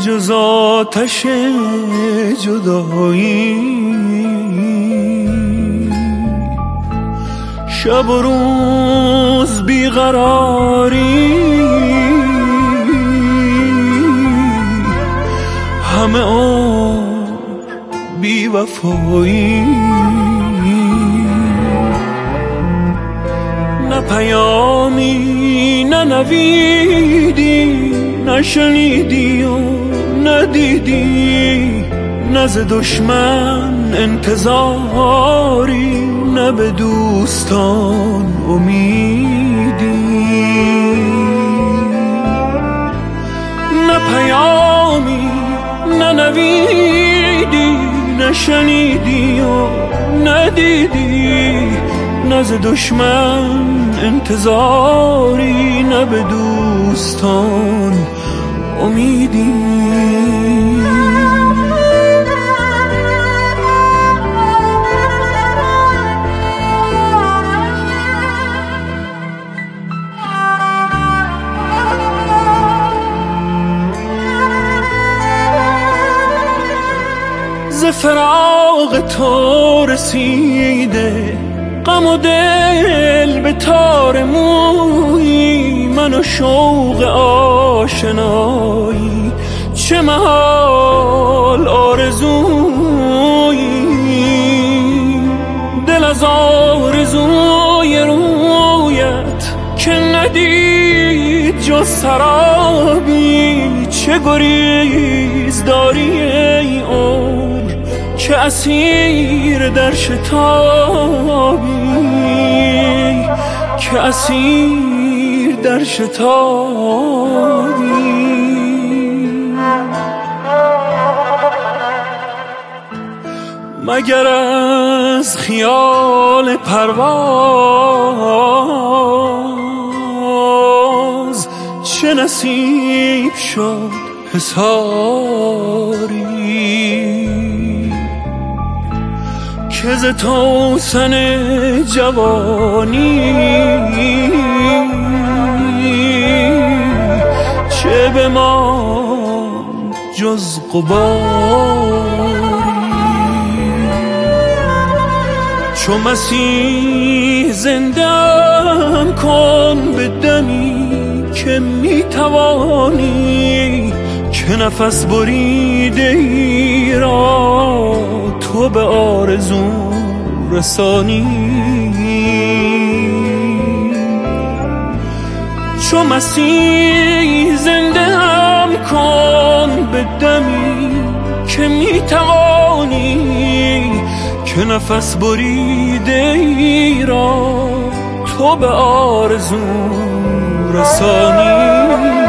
جز آتش جدایی، شب و روز بیقراری، همه عمر بی وفایی. نه پیامی نه نویدی، نشنیدی و ندیدی، نه ز دشمن انتظاری، نه به دوستان امیدی. نه پیامی نه نویدی، نشنیدی و ندیدی، نه ز دشمن انتظاری، نه به دوستان امیدی. ز فراق تو رسیده غم و دل به تار مویی، من و شوق آشنایی چه محال آرزویی. دل از آرزوی رویت که ندید جز سرابی، چه گریز داری ای عمر که اسیر در شتابی، که اسیر در شتابی. مگر از خیال پرواز چه نصیب شد حصاری، که ز توسن جوانی چه به ما جز غباری. چو مسیح زنده‌ام کن به دمی که میتوانی، که نفس بریده ای را تو به آرزو رسانی. چو مسیح زنده‌ام کن به دمی که میتوانی، که نفس بریده ای را تو به آرزو رسانی.